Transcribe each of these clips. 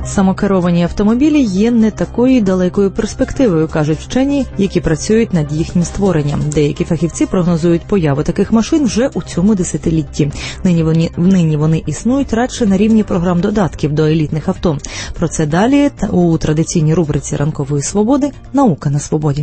Самокеровані автомобілі є не такою далекою перспективою, кажуть вчені, які працюють над їхнім створенням. Деякі фахівці прогнозують появу таких машин вже у цьому десятилітті. Нині вони існують радше на рівні програм додатків до елітних авто. Про це далі у традиційній рубриці «Ранкової свободи» «Наука на свободі».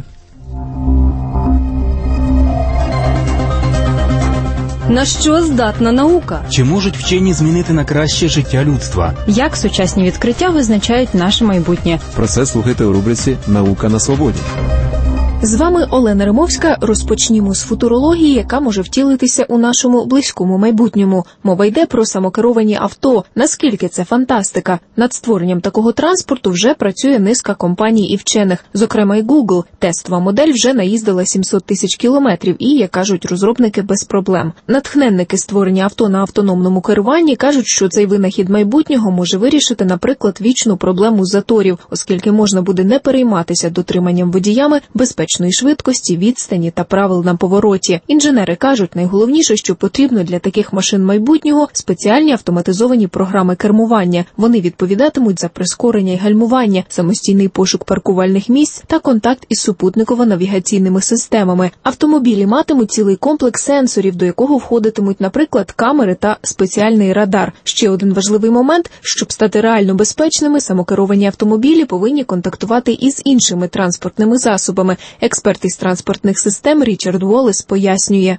На що здатна наука? Чи можуть вчені змінити на краще життя людства? Як сучасні відкриття визначають наше майбутнє? Про це слухайте у рубриці «Наука на свободі». З вами Олена Римовська. Розпочнімо з футурології, яка може втілитися у нашому близькому майбутньому. Мова йде про самокеровані авто. Наскільки це фантастика? Над створенням такого транспорту вже працює низка компаній і вчених. Зокрема, і Google. Тестова модель вже наїздила 700 тисяч кілометрів і, як кажуть розробники, без проблем. Натхненники створення авто на автономному керуванні кажуть, що цей винахід майбутнього може вирішити, наприклад, вічну проблему заторів, оскільки можна буде не перейматися дотриманням водіями безпечної швидкості, відстані та правил на повороті. Інженери кажуть, найголовніше, що потрібно для таких машин майбутнього – спеціальні автоматизовані програми кермування. Вони відповідатимуть за прискорення і гальмування, самостійний пошук паркувальних місць та контакт із супутниково-навігаційними системами. Автомобілі матимуть цілий комплекс сенсорів, до якого входитимуть, наприклад, камери та спеціальний радар. Ще один важливий момент – щоб стати реально безпечними, самокеровані автомобілі повинні контактувати із іншими транспортними засобами. Експерт із транспортних систем Річард Воллес пояснює.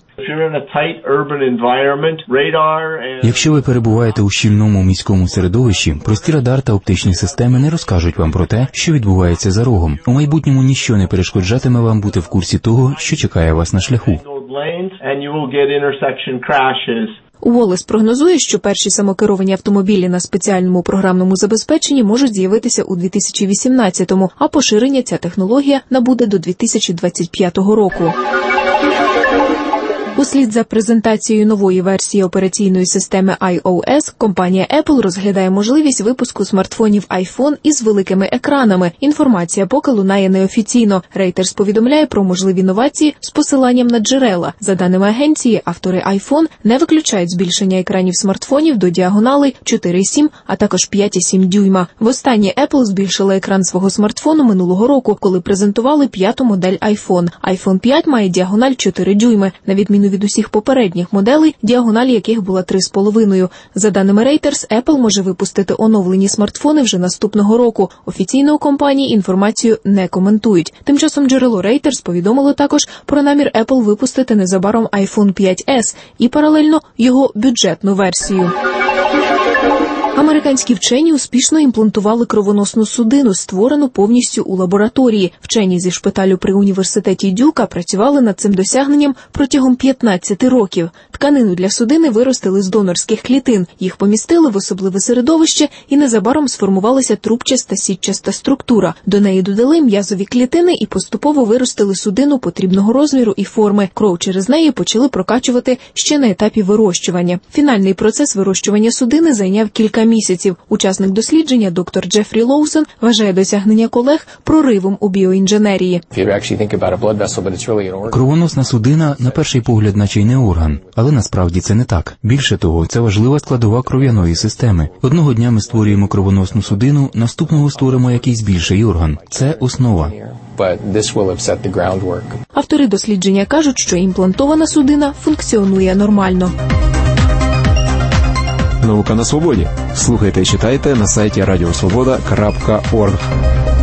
Якщо ви перебуваєте у щільному міському середовищі, прості радар та оптичні системи не розкажуть вам про те, що відбувається за рогом. У майбутньому ніщо не перешкоджатиме вам бути в курсі того, що чекає вас на шляху. Воллес прогнозує, що перші самокеровані автомобілі на спеціальному програмному забезпеченні можуть з'явитися у 2018-му, а поширення ця технологія набуде до 2025 року. Услід за презентацією нової версії операційної системи iOS, компанія Apple розглядає можливість випуску смартфонів iPhone із великими екранами. Інформація поки лунає неофіційно. Reuters повідомляє про можливі новації з посиланням на джерела. За даними агенції, автори iPhone не виключають збільшення екранів смартфонів до діагоналей 4,7, а також 5,7 дюйма. Востаннє Apple збільшила екран свого смартфону минулого року, коли презентували п'яту модель iPhone. iPhone 5 має діагональ 4 дюйми, на відміну від усіх попередніх моделей, діагональ яких була 3,5. За даними Reuters, Apple може випустити оновлені смартфони вже наступного року. Офіційно у компанії інформацію не коментують. Тим часом джерело Reuters повідомило також про намір Apple випустити незабаром iPhone 5s і паралельно його бюджетну версію. Американські вчені успішно імплантували кровоносну судину, створену повністю у лабораторії. Вчені зі шпиталю при університеті Дюка працювали над цим досягненням протягом 15 років. Тканину для судини виростили з донорських клітин, їх помістили в особливе середовище і незабаром сформувалася трубчаста сітчаста структура. До неї додали м'язові клітини і поступово виростили судину потрібного розміру і форми. Кров через неї почали прокачувати ще на етапі вирощування. Фінальний процес вирощування судини зайняв кілька місяців. Учасник дослідження, доктор Джефрі Лоусон, вважає досягнення колег проривом у біоінженерії. Кровоносна судина, на перший погляд, наче й не орган. Але насправді це не так. Більше того, це важлива складова кров'яної системи. Одного дня ми створюємо кровоносну судину, наступного створимо якийсь більший орган. Це основа. Автори дослідження кажуть, що імплантована судина функціонує нормально. Наука на свободі. Слухайте і читайте на сайті radiosvoboda.org.